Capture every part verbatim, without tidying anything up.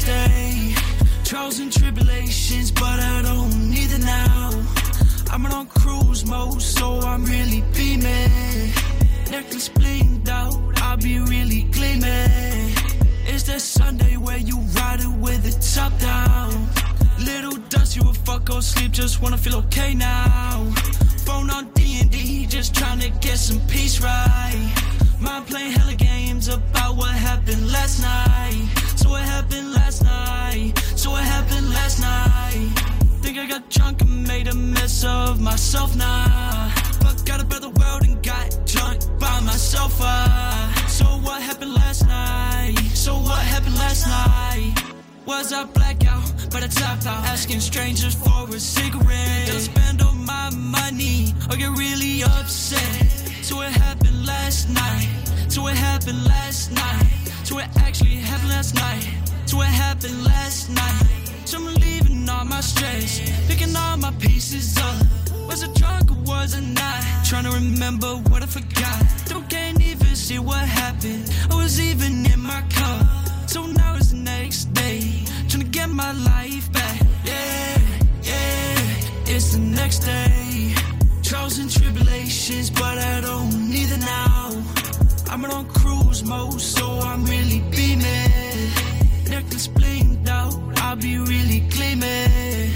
day. Trials and tribulations, but I don't need it now. I'm on cruise mode, so I'm really beaming. Necklace blinged out, I'll be really gleaming. It's that Sunday where you ride it with the top down. Little dust, you a fuck or sleep, just wanna feel okay now. Phone on D and D, just trying to get some peace right. Mind playing hella games about what happened last night. So what happened last night? So what happened last night? Think I got drunk and made a mess of myself now. Fuck out about the world and got drunk by myself. Uh. So what happened last night? So what happened last night? Was I blackout, but I tapped out, asking strangers for a cigarette. Don't spend all my money or get really upset. So what happened last night? So what happened last night? So what actually happened last night? So what happened last night? So I'm leaving all my stress, picking all my pieces up. Was I drunk or was I not? Trying to remember what I forgot. Don't can't even see what happened. I was even in my cup. So now it's the next day, trying to get my life back. Yeah, yeah, it's the next day. Trials and tribulations, but I don't need it now. I'm on cruise mode, so I'm really beaming. Necklace blinged out, I'll be really gleaming.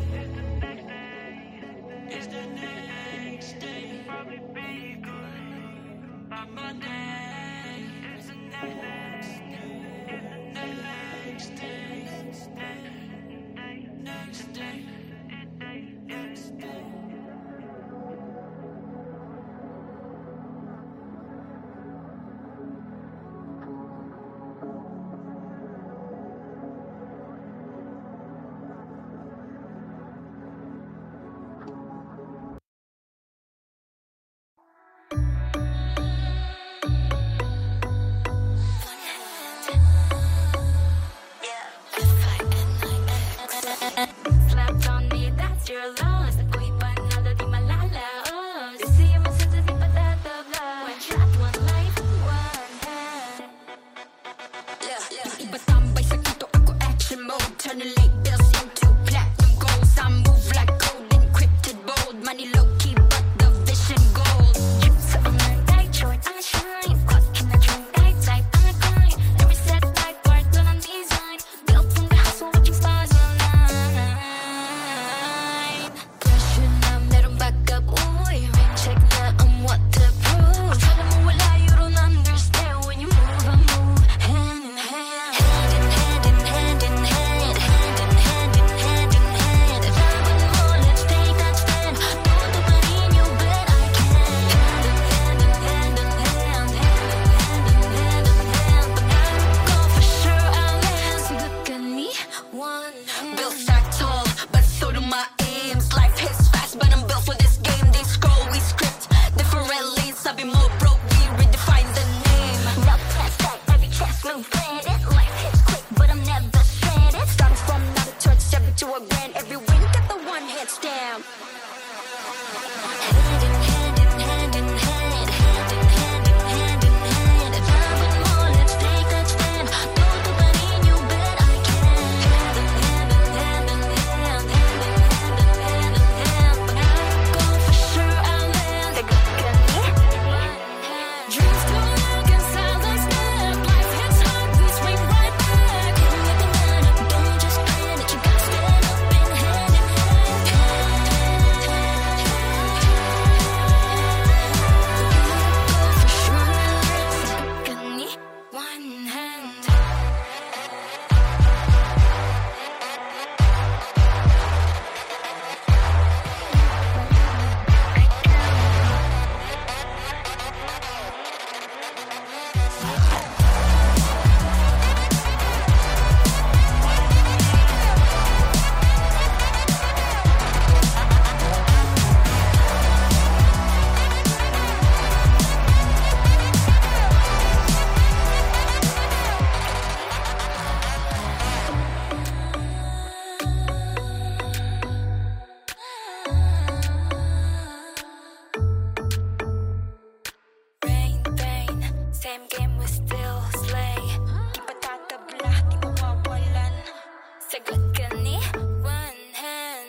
It's the next day, probably be good by Monday. It's the next day, next day, next day, next day, next day. Slapped on me, that's your loss. Ako'y panalo, di malalaos. Kasi yung masenta, di patatabla. One shot, one life, one hand. Yung iba tambay sa kito, ako action mode. Turning late bills into platinum goals. I move like gold, encrypted bold. Money low-key, but the vision gold. Sa mga tight shorts, ang shine. Caught in a trunk, tight type, ang grind. Every set like part, doon ang design. Built from the hustle, watching stars online. Pressure na merong backup, uy. Check na ang waterproof. Akala mo wala, you don't understand. When you move, I move hand in hand. Hand in hand in hand in hand. Hand in hand in hand in hand. Laban mo, let's take that stand. Todo pa rin, you bet I can. Hand in hand in hand in hand. Hand in hand in hand in hand. But I go for sure I'll land. So look at me, one hand. Built stack tall, but so do my aims. Life hits fast, but I'm built for this game. They scroll, we script different lanes. Sabi mo broke, we redefine the name. Rough past that, every chest move planted. Life hits quick, but I'm never stranded. Starting from not a touch, seven to a grand. Every win got the one hit stamp. Hand in hand in hand in hand. Hand in hand in hand in hand. Laban mo, let's take that stand. Todo pa rin, you bet I can. Hand in hand in hand in hand. Hand in hand in sagot ka ni one hand.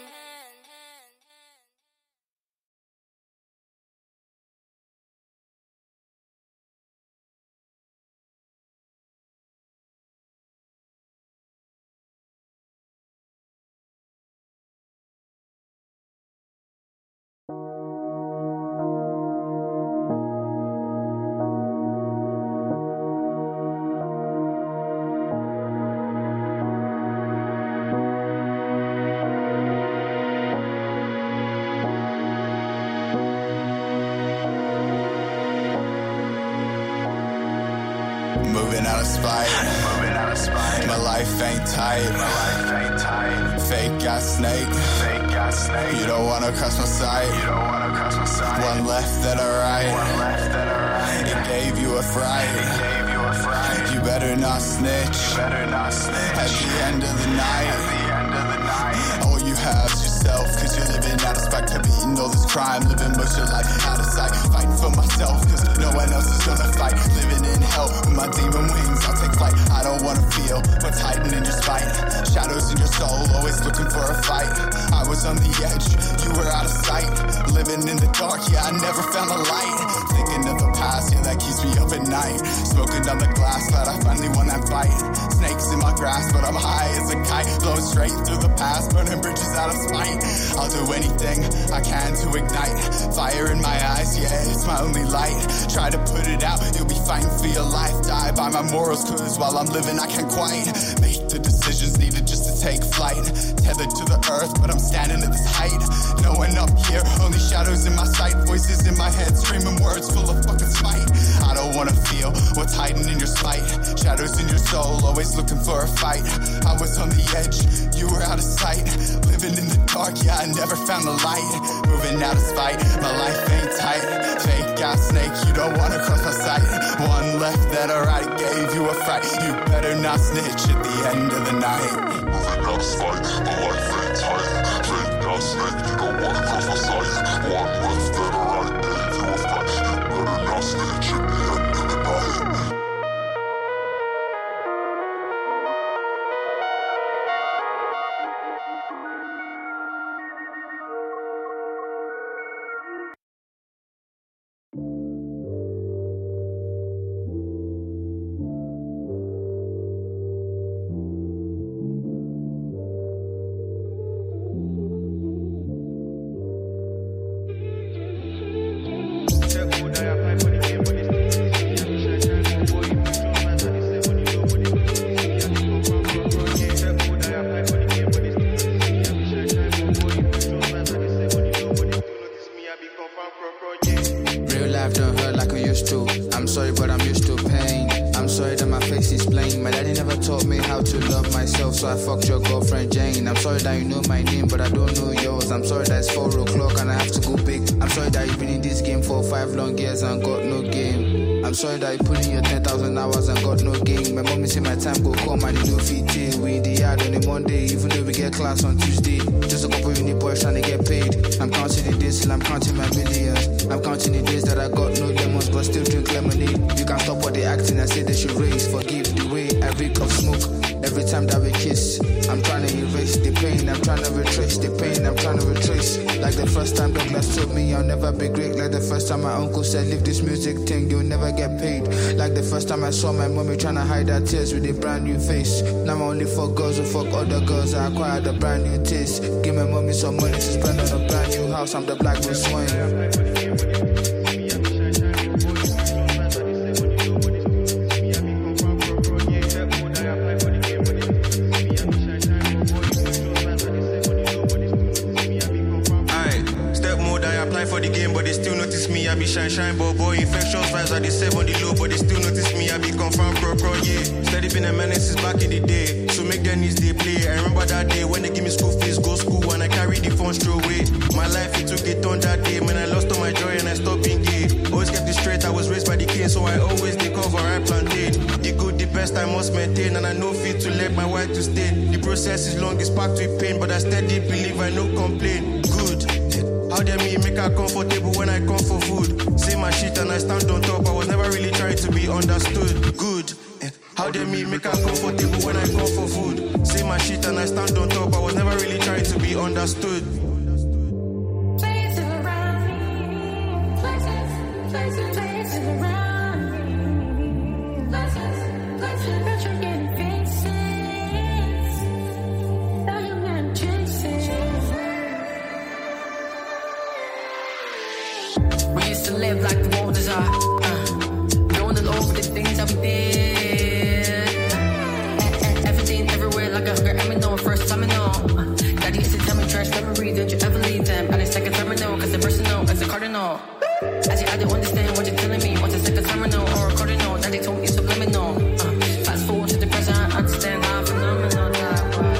Moving out of spite, moving out of spite. My life ain't tight, my life ain't tight. Fake ass snake, fake ass snake. You don't wanna cross my sight, you don't wanna cross my sight. One left that I right, one left that I right. It gave you a fright, it gave you a fright. You better not snitch, you better not snitch. At the end of the night, at the end of the night. All you have is yourself, cause you're living out of spite. Committing all this crime, living most your life out of sight. Fighting for myself, cause no one else is gonna fight. Living in hell with my demon wings, I'll take flight. I don't wanna feel what's hiding in your spine. Shadows in your soul, always looking for a fight. I was on the edge, you were out of sight. Living in the dark, yeah, I never found the light. Thinking of the past, yeah, that keeps me up at night. Smoking down the glass, glad I finally won that fight. Snakes in my grass, but I'm high as a kite. Blowing straight through the past, burning bridges out of spite. I'll do anything I can to ignite fire in my eyes, yeah, it's my only light. Try to put it out, you'll be fighting for your life. Die by my morals, cause while I'm living I can't quite make the decisions needed just to take flight. Tethered to the earth, but I'm standing at this height. No one up here, only shadows in my sight. Voices in my head, screaming words full of fucking spite. I don't wanna feel what's hiding in your spite. Shadows in your soul, always looking for a fight. I was on the edge, you were out of sight. Living in the dark, yeah, I never found the light. Moving out of spite, my life ain't tight. Fake ass snake, you don't wanna cross my sight. One left that I right, gave you a fright. You better not snitch at the end of the night. Moving out of spite, my life ain't tight. Fake ass snake, you don't wanna cross my sight. One left that I right, gave you a fright. You better not snitch at the end of the night. So I fucked your girlfriend Jane. I'm sorry that you know my name, but I don't know yours. I'm sorry that it's four o'clock and I have to go big. I'm sorry that you've been in this game for five long years and got no game. I'm sorry that you put in your ten thousand hours and got no game. My mommy say my time go come and you know fit till. We in the yard on a Monday, even though we get class on Tuesday. Just a couple uni boys trying to get paid. I'm counting the days till I'm counting my millions. I'm counting the days that I got no lemons but still drink lemonade. You can stop what they acting and say they should raise. Forgive the way I reek of smoke. Every time that we kiss, I'm trying to erase the pain, I'm trying to retrace the pain, I'm trying to retrace. Like the first time Douglas told me I'll never be great. Like the first time my uncle said leave this music thing, you'll never get paid. Like the first time I saw my mommy trying to hide her tears with a brand new face. Now I'm only for girls who fuck other girls, I acquired a brand new taste. Give my mommy some money to spend on a brand new house, I'm the black Will Swain. For the game, but they still notice me. I be shine shine, boy, boy. Infectious vibes are the seven on the low, but they still notice me. I be confirmed, pro, pro, yeah. Steady been a menace since back in the day. So make their needs they play. I remember that day when they give me school fees, go school, and I carry the funds through away. My life, it took a turn that day. When I lost all my joy and I stopped being gay. Always kept it straight, I was raised by the king, so I always dey cover I plantain. The good, the best, I must maintain, and I know fit to let my wife to stay. The process is long, it's packed with pain, but I steady believe I no complain. Good. How dare me make her comfortable when I come for food? Say my shit and I stand on top. I was never really trying to be understood. Good. How they meet, make her comfortable when I come for food. Say my shit and I stand on top. I was never really trying to be understood. Places around me, places, places, places around me, places, places that you're getting faces, that you're getting chases. We used to live like the world is our, uh, knowing all over the things that we did. Everything, everywhere, like a hunger, I know first time I know. Daddy used to tell me, trash memory, did you ever leave them? And it's like a time I know, cause the personal is a cardinal. Actually, I don't understand what you're telling me. What's a second time I know, or a cardinal? Daddy told me subliminal. Uh, fast forward to the present, I understand how phenomenal that was.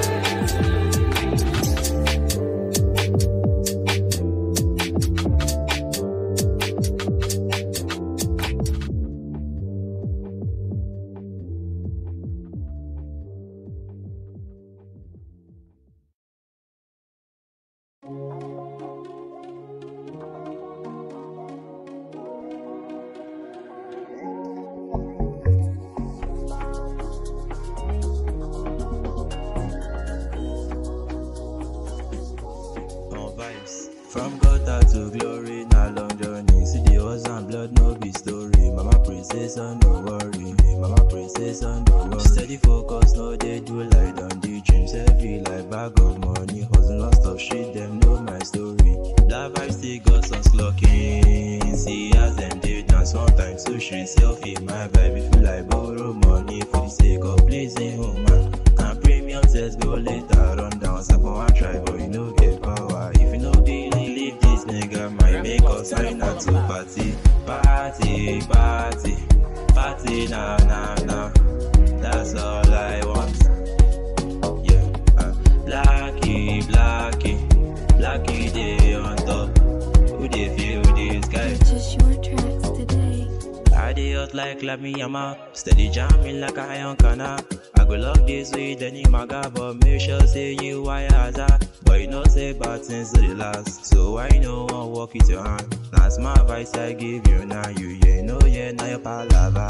From gutter to glory, na long journey. See the horse and blood, no be story. Mama pray say son, no worry. Mama pray say son, no worry. Steady focus, no they do like on the dreams. Heavy like bag of money. Hustle non stop shit, them know my story. That vibe still got some slocking. See as them did dance sometimes to shit selfie. My vibe feel like borrow money for the sake of pleasing woman. And premium says go later, run down. Second one try, but you know get power. If you know the leave this nigga might make us sign out to party. Party, party, party now, now, now. That's all I want. Yeah, uh, Blacky, Blacky, Blacky day on top. Who they feel this guy? Purchase your tracks today. I dey hot like Lamiyama, steady jamming like a iron canna. I go love this with any maga, but make sure say you wire hazard. But you know say bad things to the last, so why no one walk with your hand? That's my advice I give you now. You yeah no yeah now your palava.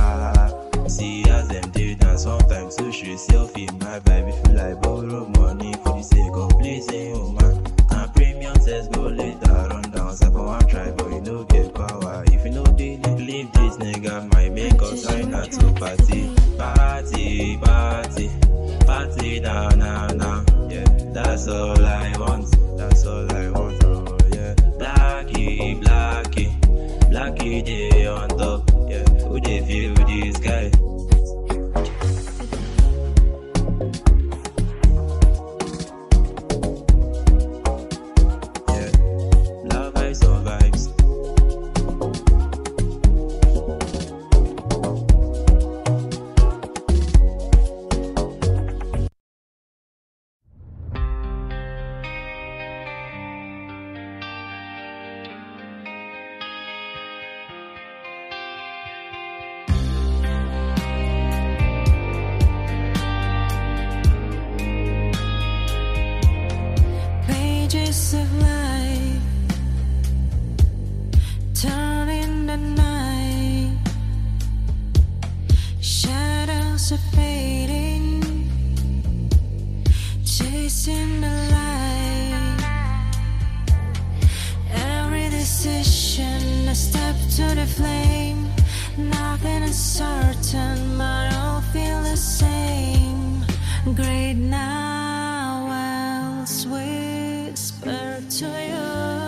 See as them did and sometimes so she selfie. My vibe feel like borrow money for the sake of pleasing woman. And premium says go later, run down. Second one try, but you know get power. If you know they leave this nigga, might make us sign out to party. Party, party, party now, now, now. Yeah, that's all I want. That's all I want. Oh yeah, Blacky, Blacky, Blacky day on top. Yeah, who they feel this guy? Yeah, love vibes on vibes. Pages of life turn in the night, shadows are fading, chasing the light. Every decision, a step to the flame. Nothing is certain, but all feel the same. Great now, else whisper to you.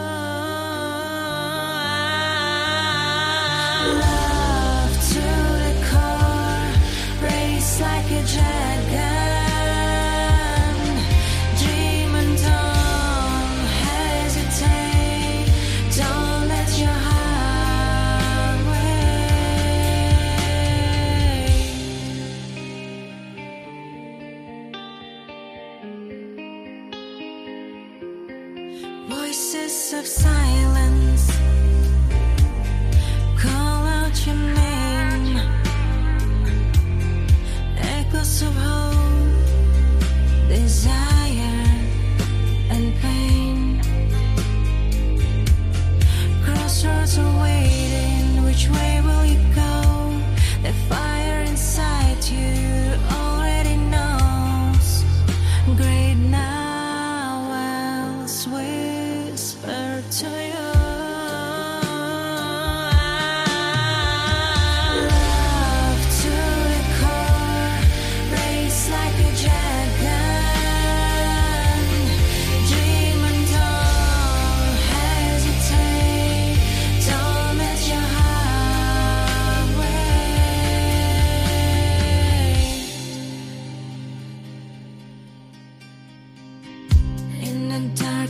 Love to the core, race like a dragon. Dream and don't hesitate. Don't let your heart wait. Voices of silence call out your name. Echoes of hope, desire, and pain. Crossroads are waiting. Which way will you go? The fire inside you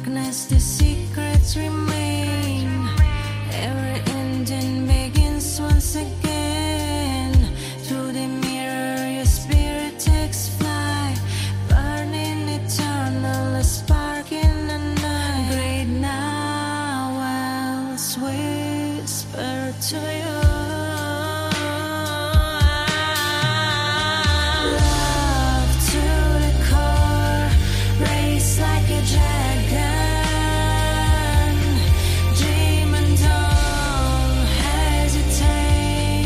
darkness, the secrets remain. Every ending begins once again. Through the mirror, your spirit takes flight, burning eternal, a spark in the night. Great now, wells whisper to you. Like a dragon, dream and don't hesitate.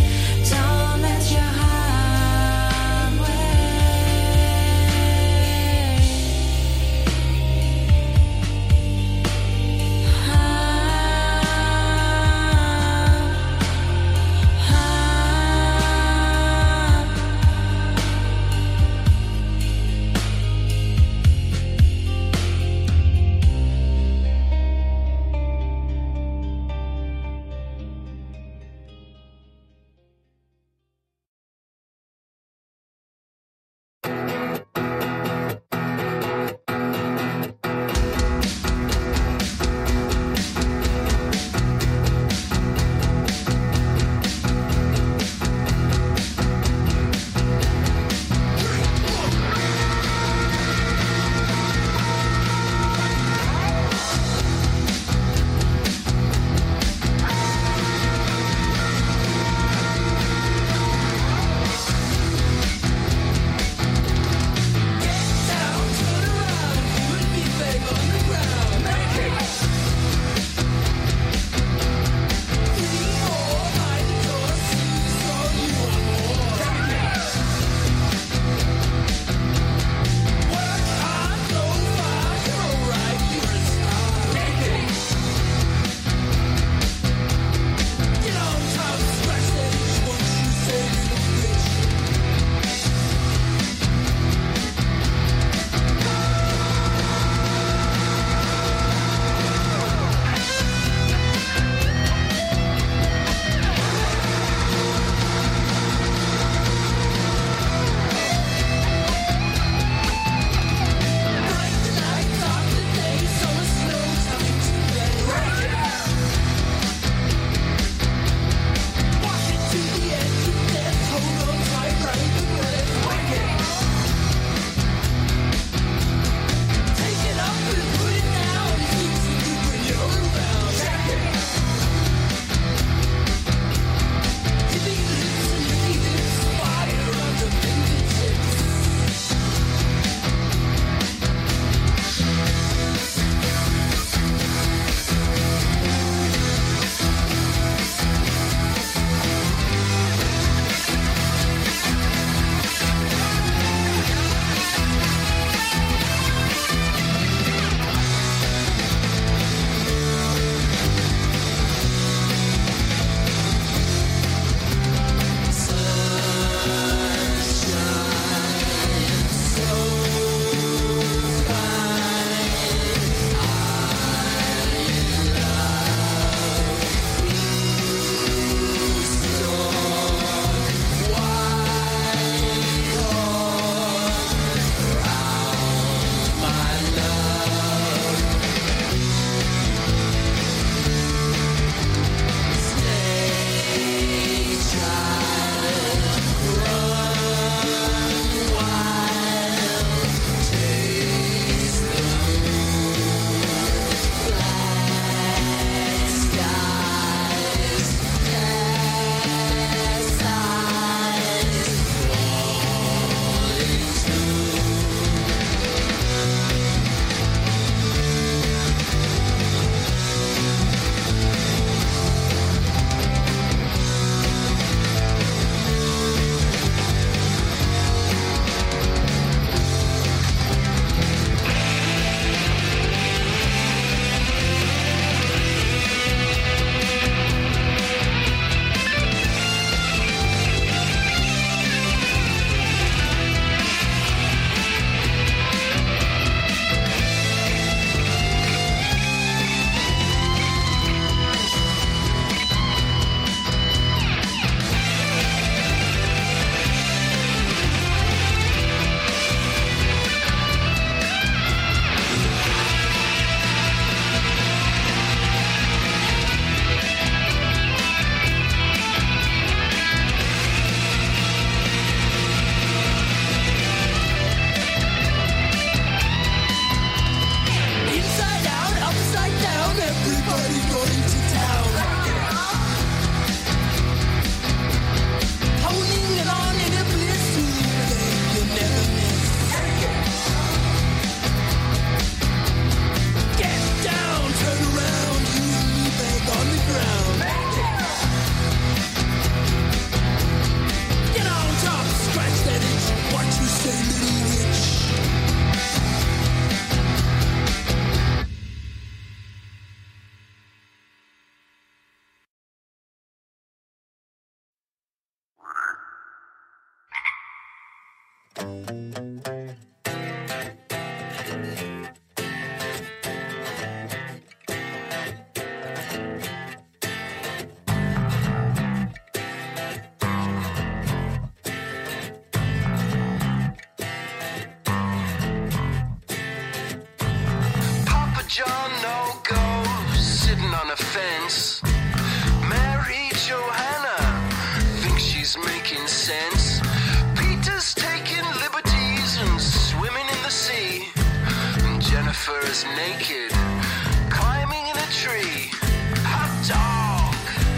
Papa John no go, sitting on a fence. Mary Johanna thinks she's making sense. Peter's taking liberties and swimming in the sea. And Jennifer is naked, climbing in a tree. Hot dog,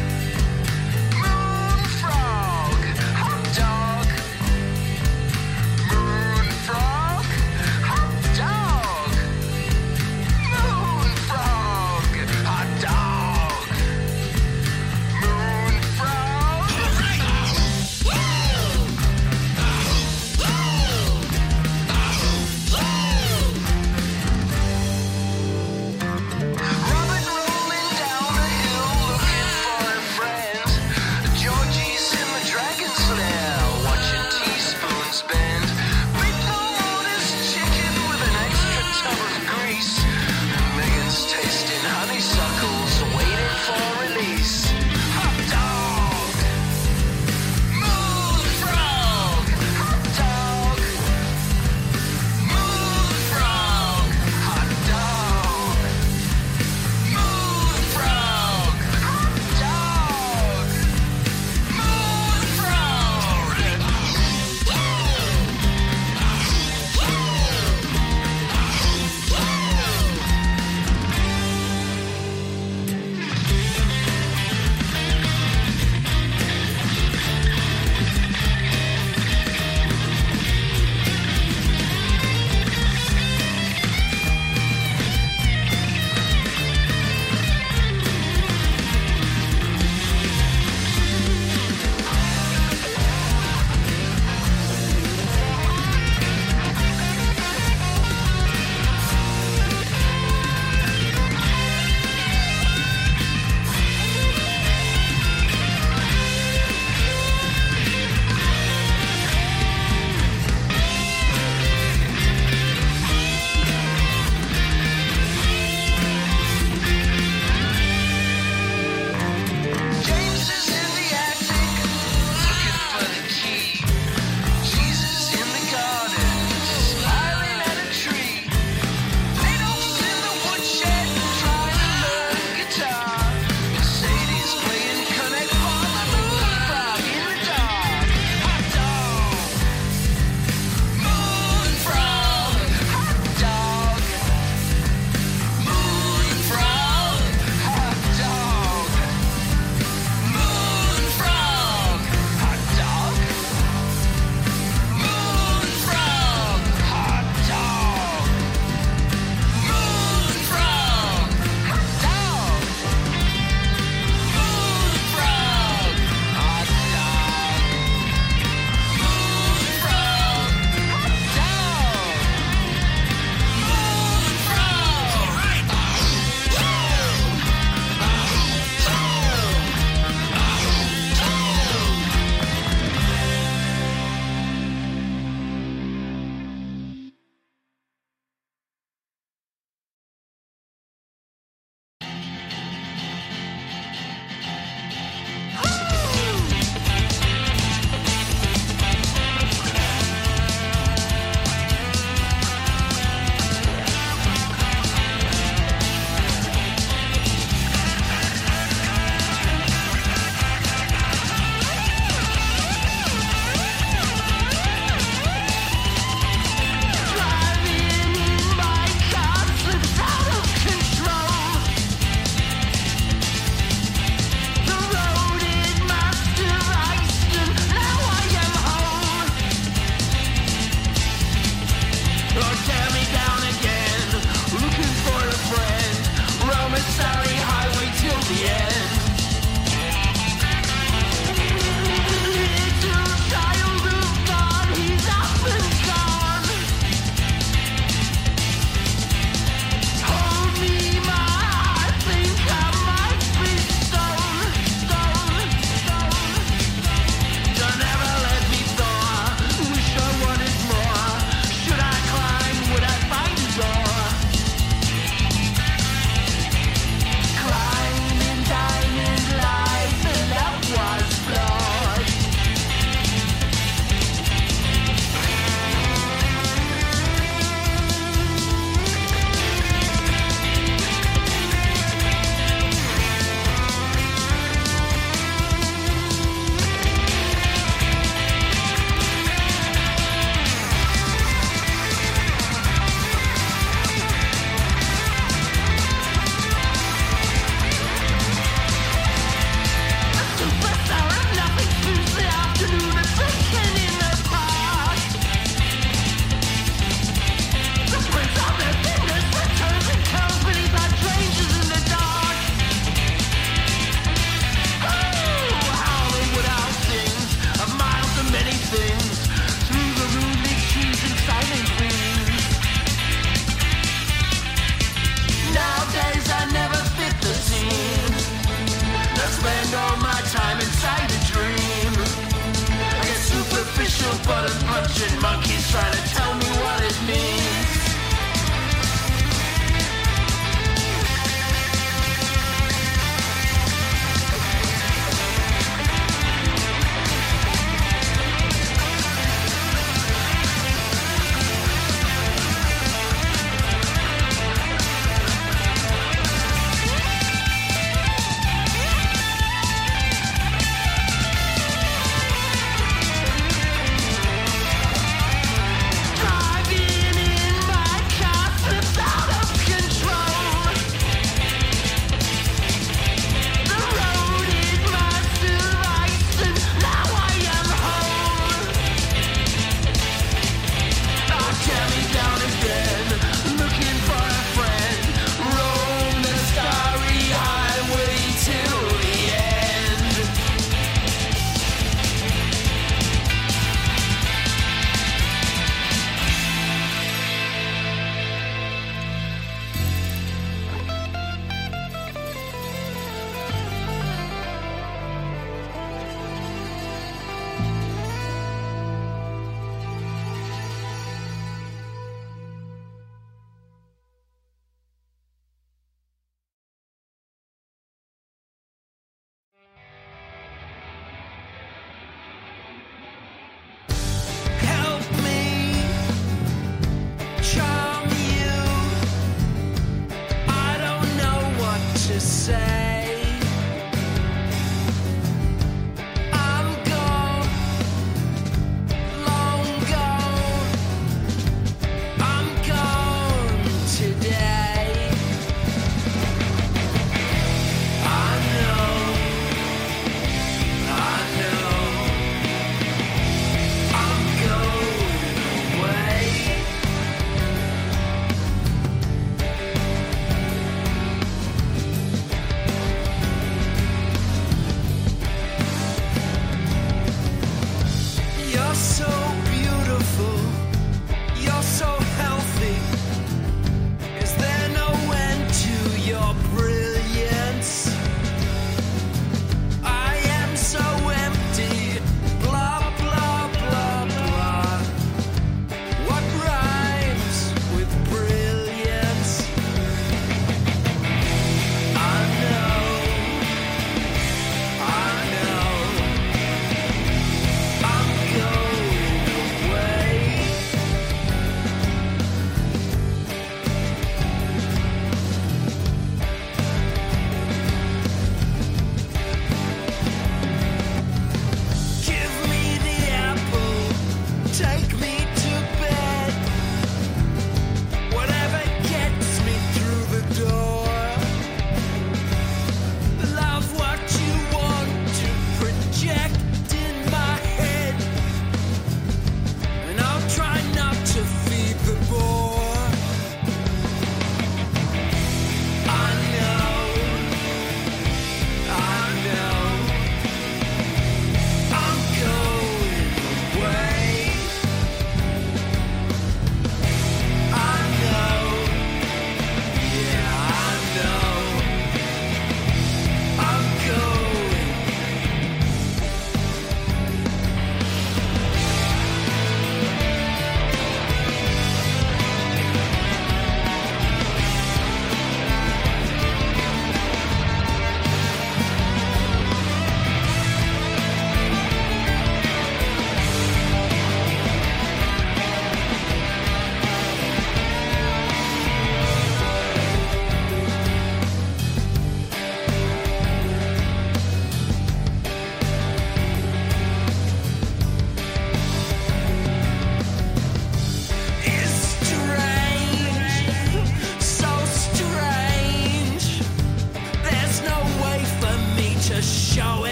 moon frog, hot dog, moon frog, hot dog, moon frog, hot dog, moon frog. Robin rolling down a hill looking for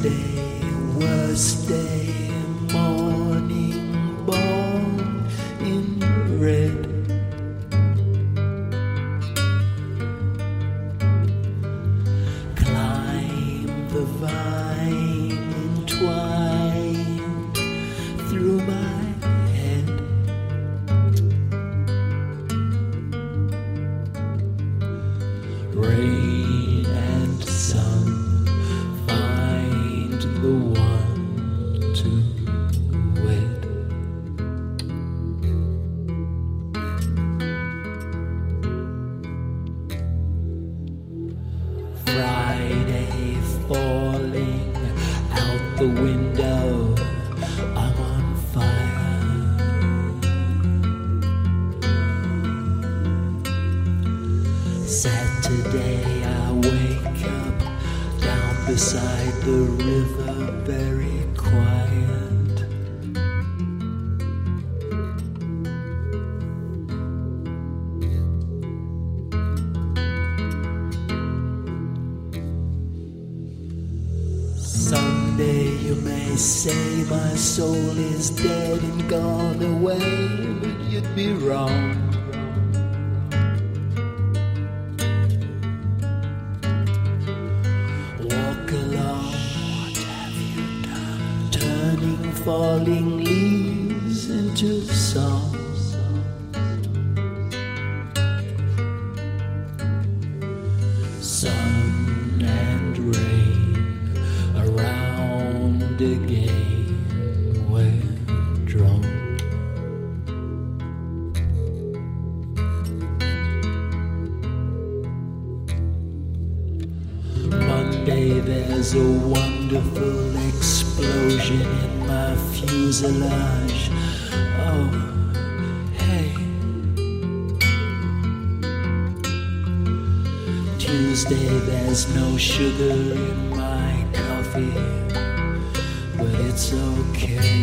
Tuesday, worst day, morning born in red. Climb the vine entwined through my head. Rain and sun, find the one to wed. Friday falling out the window, I'm on fire. Saturday I wake up down beside the river, very quiet. Sunday you may say my soul is dead and gone away, but you'd be wrong. Walk along, what have you done? Turning falling leaves into songs. Sun and rain around again, we're drawn. Monday there's a wonderful explosion in my fuselage. Oh, hey. Tuesday there's no sugar in my coffee, but it's okay.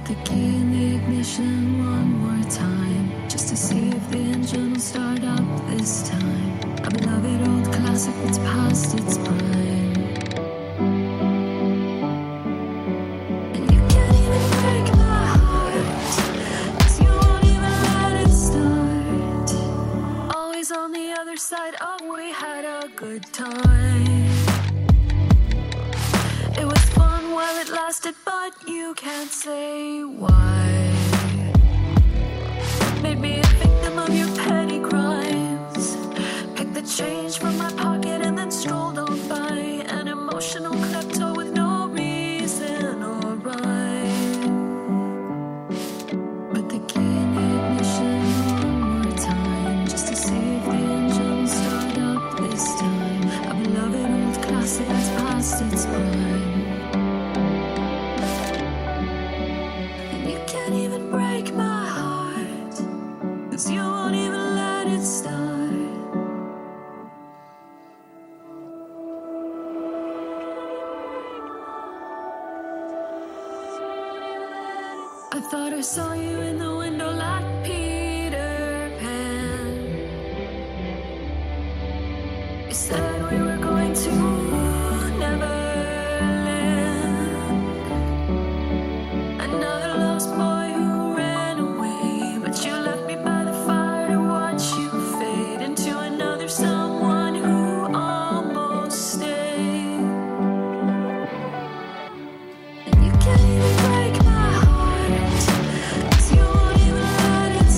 the key in the ignition one more time, just to see if the engine will start up this time. A beloved old classic that's past its prime. And you can't even break my heart, 'cause you won't even let it start. Always on the other side of we had a good time. It was fun while it lasted, but you can't say why. Made me a victim of your petty crimes. Picked the change from my pocket and then strolled on by. An emotional klepto with no reason or rhyme. Put the key in the ignition one more time, just to see if the engine will start up this time. A beloved old classic that's past its prime. You can't even break my heart, 'cause you won't even let it start. I thought I saw you in the window like Peter Pan. You said we were going to Neverland. Another lost boy who ran away, but you left me by the fire to watch you fade into another someone who almost stayed. And you can't even break my heart, 'cause you won't even let it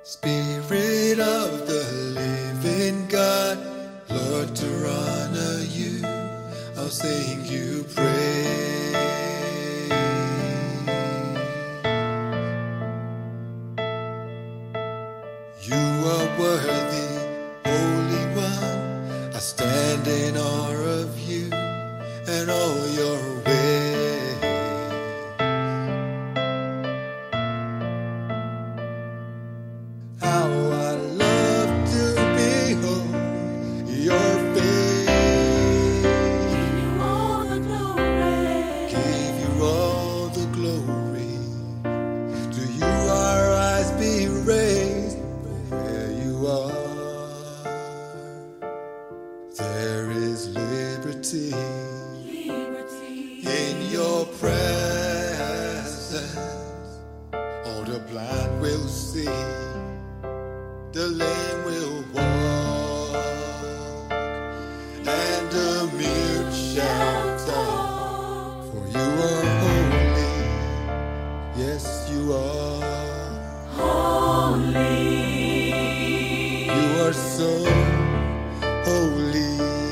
Spirit of the living God, Lord, to honor you, I'll sing you praise. You are worthy, Holy One, I stand in awe of you and all your ways. How I love to behold your face. Give you all the glory. Give you all the glory. To you our eyes be raised from where you are. There is liberty, liberty in your presence. All the blind will see, the lame will walk, and the mute shall talk. For you are holy, yes you are holy. You are so holy,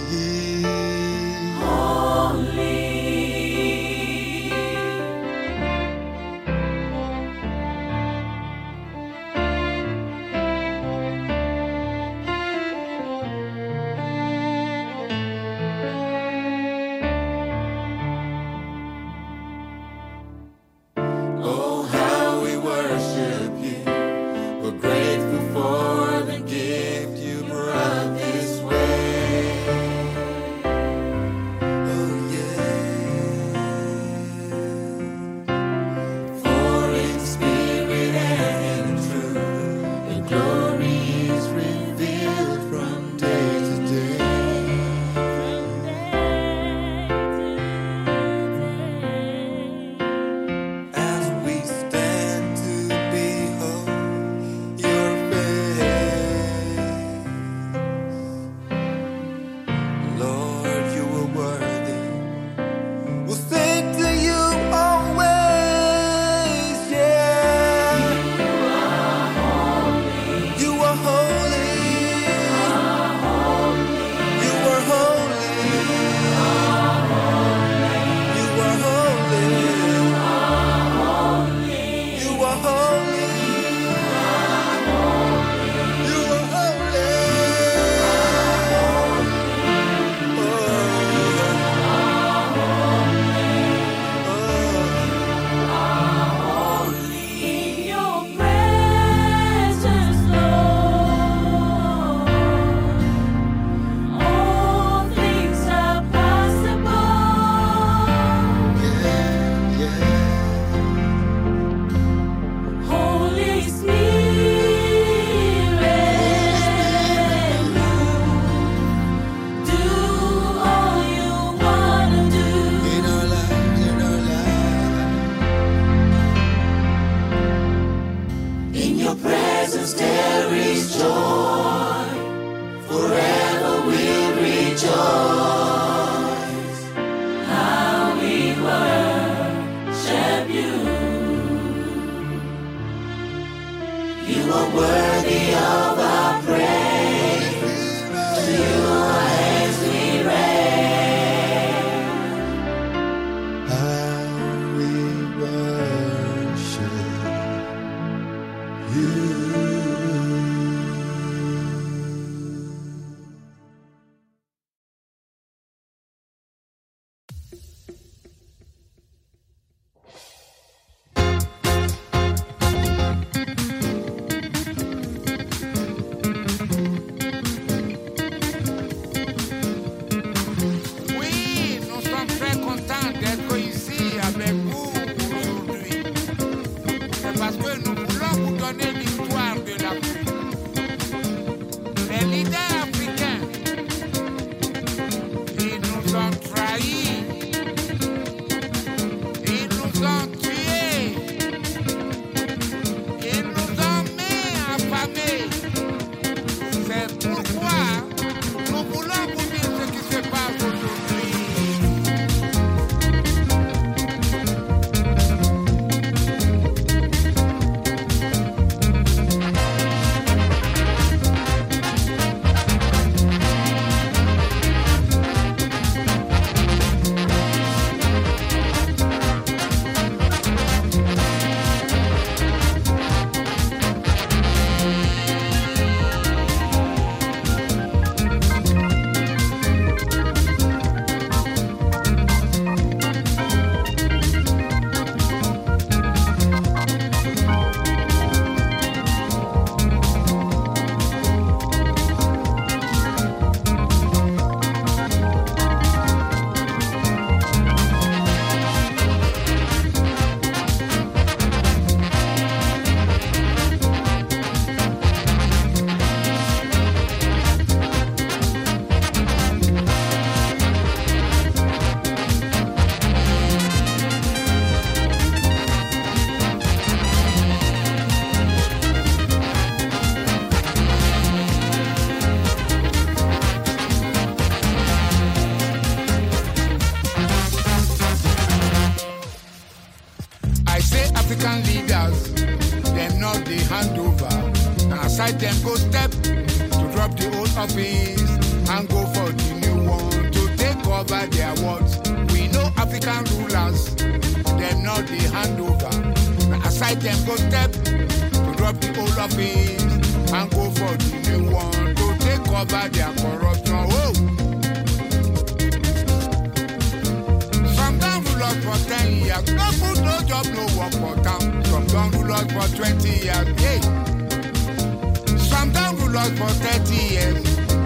holy. Oh, how we worship you. We're grateful for the gift you brought this way. Oh, yeah. For in spirit and in truth, your glory is revealed from day to day. As we stand to behold your face, Lord, you are worthy. We'll sing to you always, yeah. You are holy. You are holy. You are holy. You are holy. You are holy. In your presence, Lord, all things are possible. Holy Spirit, do all you wanna do. In our lives, in our lives. In your presence there is joy. Forever we'll rejoice. How we worship you. You are worthy of our praise. To you our hands we raise. How we worship you. Oui, nous sommes très contents d'être ici avec vous aujourd'hui. C'est parce que nous voulons vous donner l'histoire de l'Afrique. Les leaders africains, ils nous ont trahis, ils nous ont tués, ils nous ont mis affamés. C'est pourquoi nous voulons vous dire ce qui se passe aujourd'hui. say African leaders, them not the handover. Now aside them go step to drop the old office and go for the new one to take over their words. We know African rulers, them not the handover. Now aside them go step to drop the old office and go for the new one to take over their corruption. Oh. Some down rulers for ten years, no food, no job, no work for town. Some down rulers for twenty years, hey. Some down rulers for thirty years.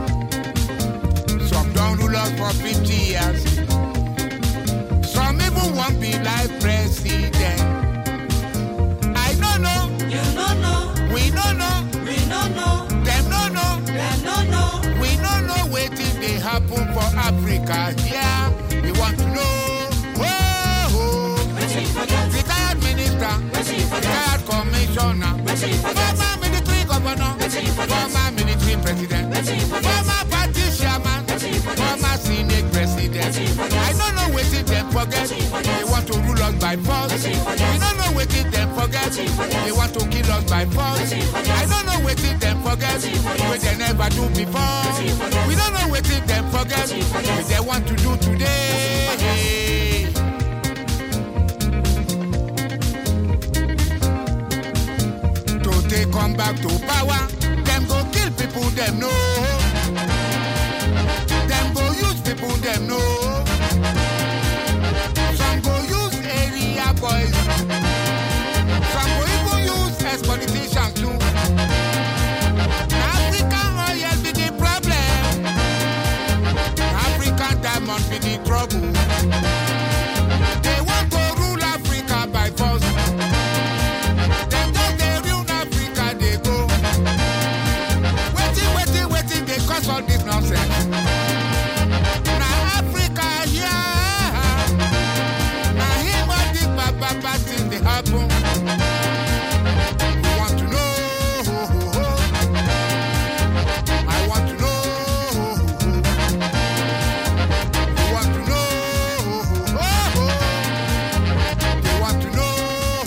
Some down rulers for fifty years. Some even won't be like president. I don't know. You don't know. We don't know. We don't know. Them don't know. Them don't know. We don't know what they happen for Africa. Yeah, we want to know. Whoa, retired minister, retired commissioner, former military governor, former military president, former party chairman, former senate president. I don't know what them forget. They want to rule us by force. We don't know what them forget. They want to kill us by force. I don't know what them forget. What they never do before. We don't know what them forget. What they want to do today. To take come back to power, them go kill people, them know. Them go use people, them know. Some go use area boys. Some go even use ex-politicians too. African royal be the problem. African diamond be the trouble. They want to rule Africa by force. Them just they rule Africa, they go. Waiting, waiting, waiting, they cause all this nonsense. Now Africa, yeah. Now him all this bad, bad, bad thing they happen. We want to know. I want to know. We want to know. They want to know.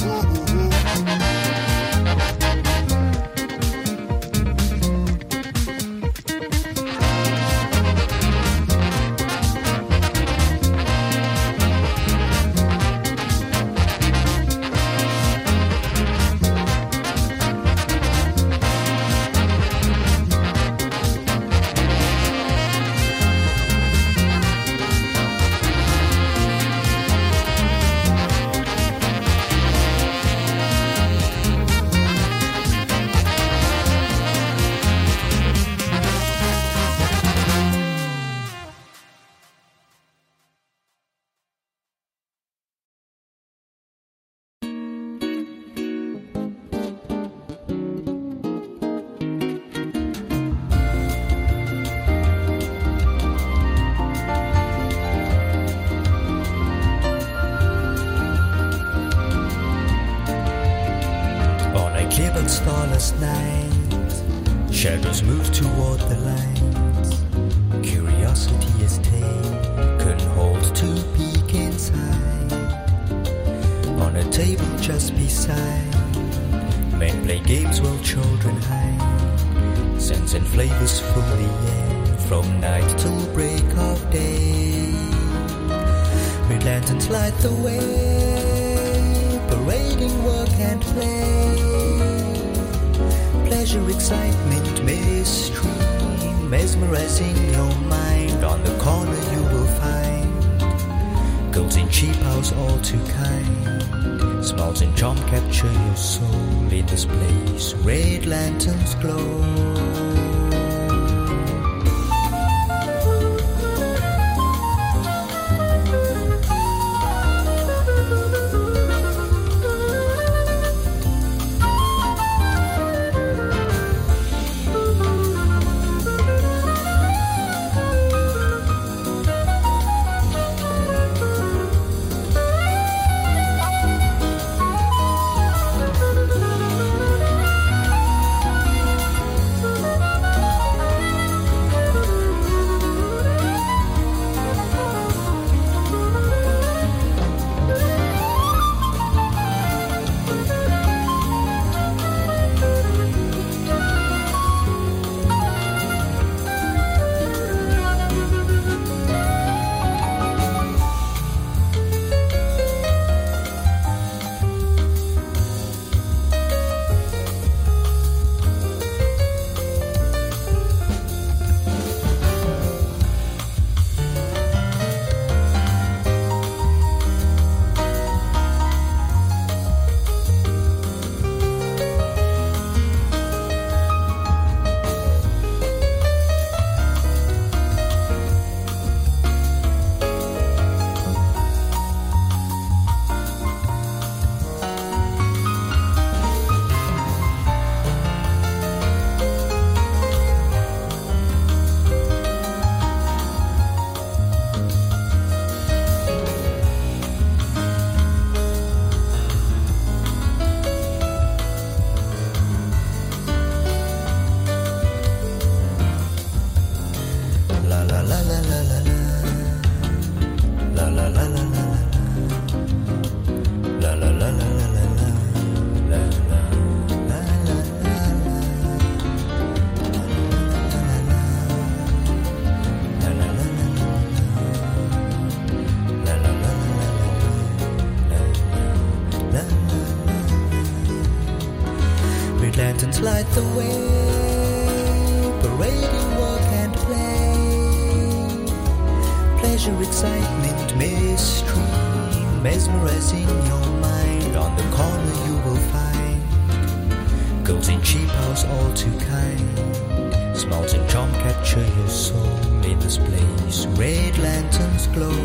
Starless night, shadows move toward the light. Curiosity is taken hold to peek inside. On a table just beside, men play games while children hide. Scents and flavors fill the air from night till break of day. Red lanterns light the way, parading work and play. Pleasure, excitement, mystery, mesmerizing your mind. On the corner you will find girls in cheap house, all too kind. Smiles and charm capture your soul in this place. Red lanterns glow. Red lanterns light the way, parading work and play. Pleasure, excitement, mystery, mesmerizing your mind. On the corner you will find girls in cheap house, all too kind. Smiles and charm capture your soul in this place. Red lanterns glow.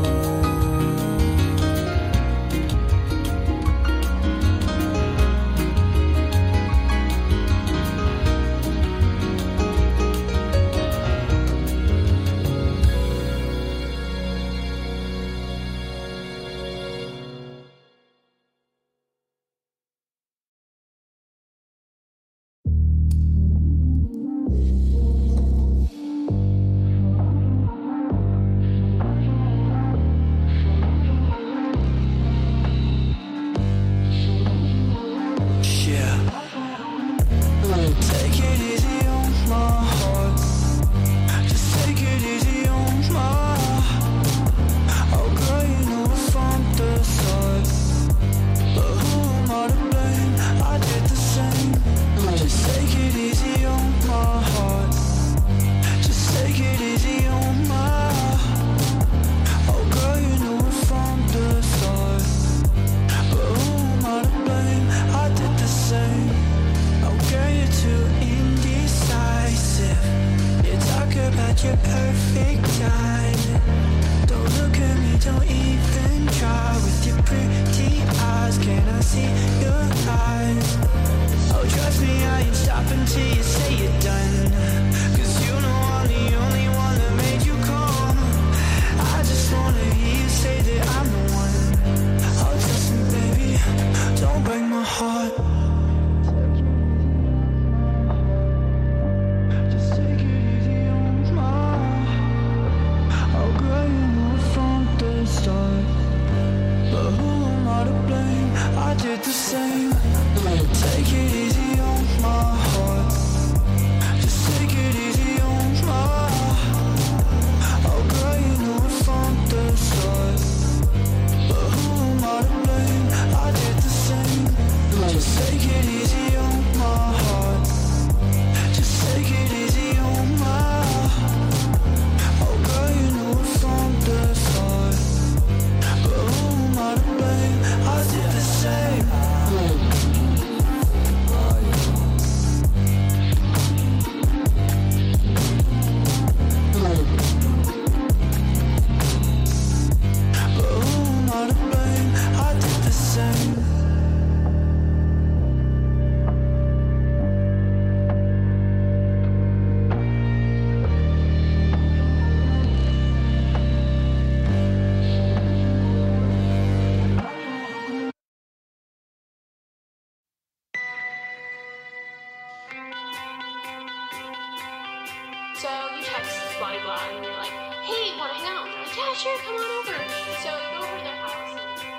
So you text blah blah blah and you're like, hey, wanna hang out? And they're like, yeah, sure, come on over. So you go over to their house.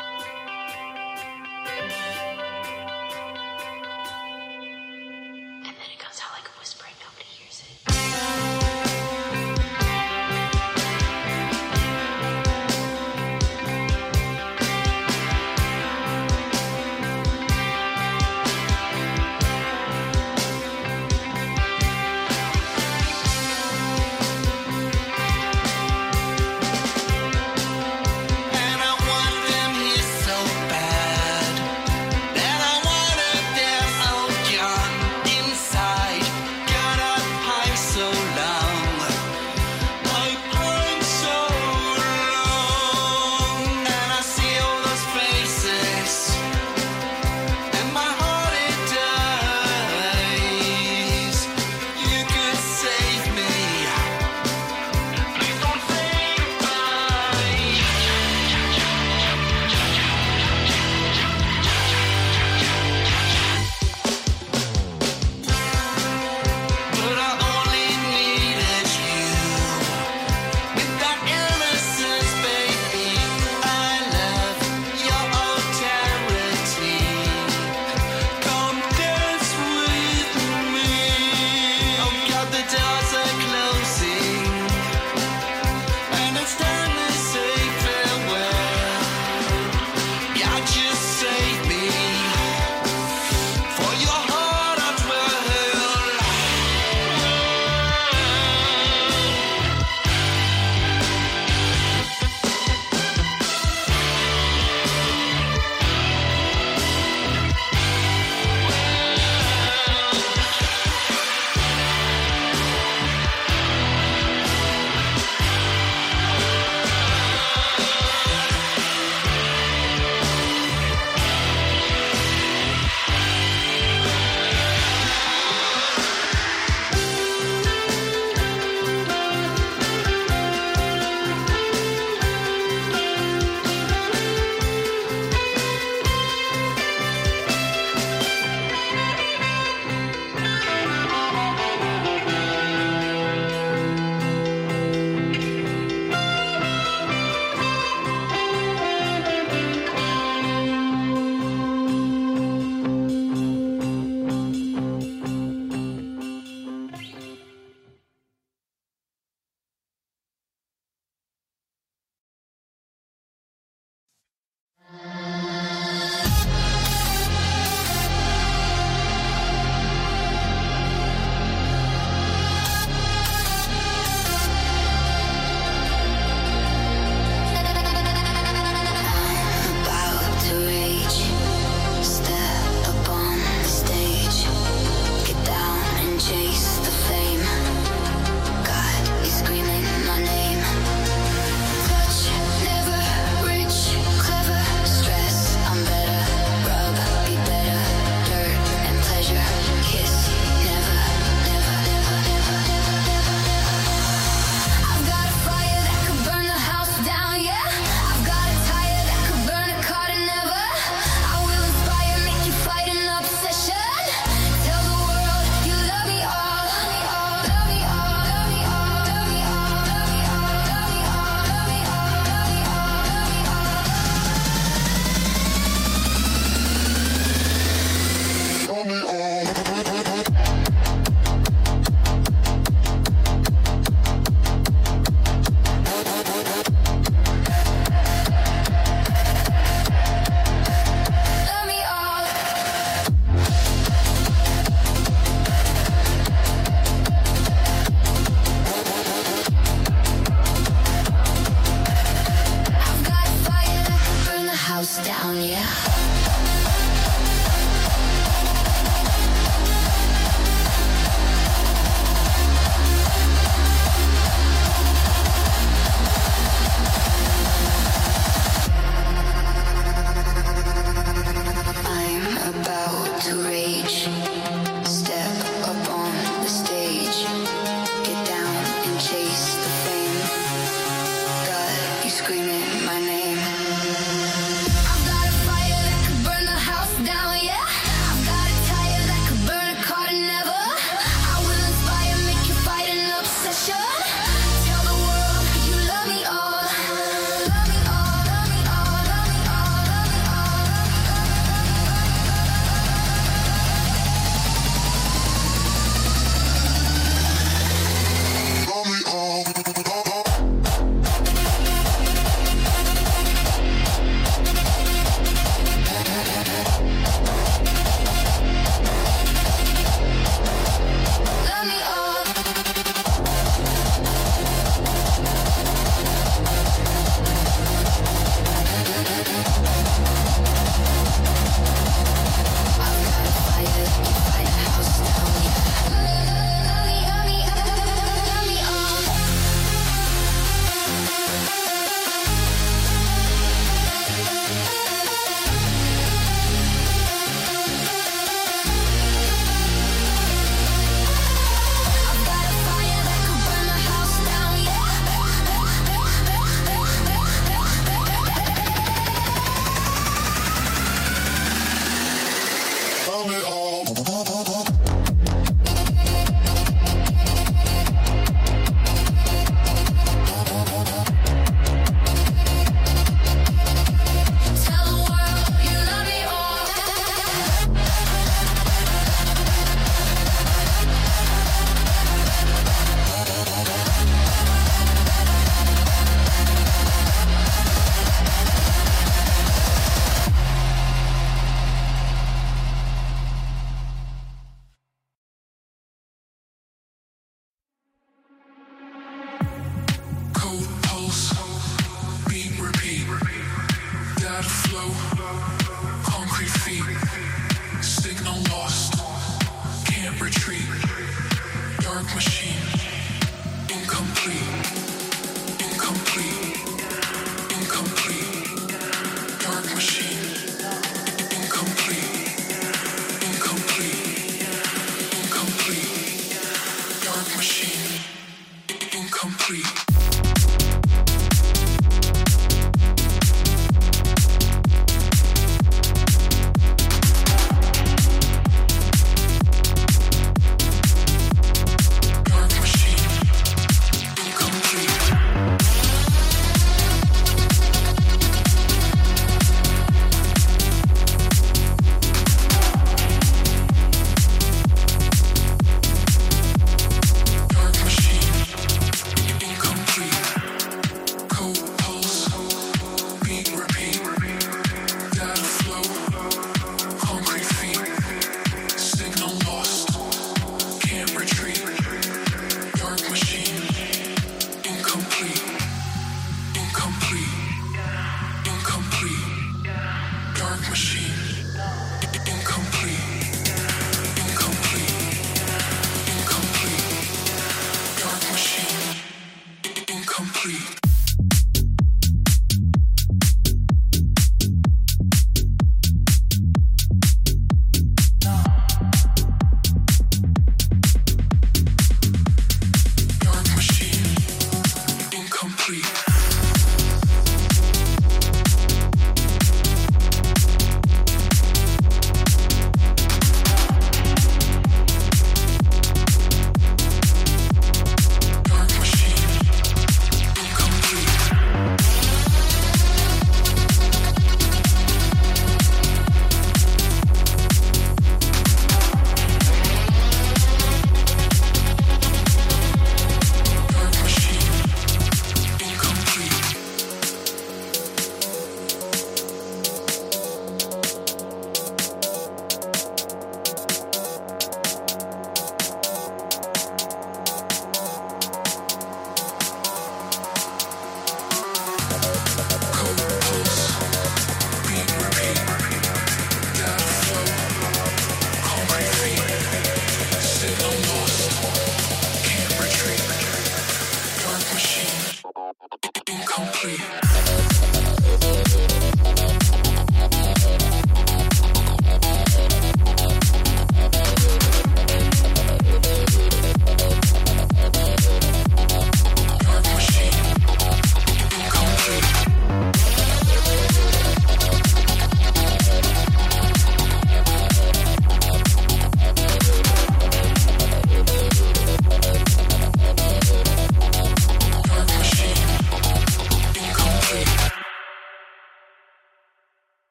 And then it comes out like a whisper and nobody hears it. And I to rage. Step up on the stage. Get down and chase the fame. Got you screaming my name. I've got a fire that could burn the house down, yeah. I've got a tire that could burn a car to never. I will inspire, make you fight an obsession. Tell the world you love me all. Love me all, love me all, love me all, love me all. Love me all. Love me all. Love me all.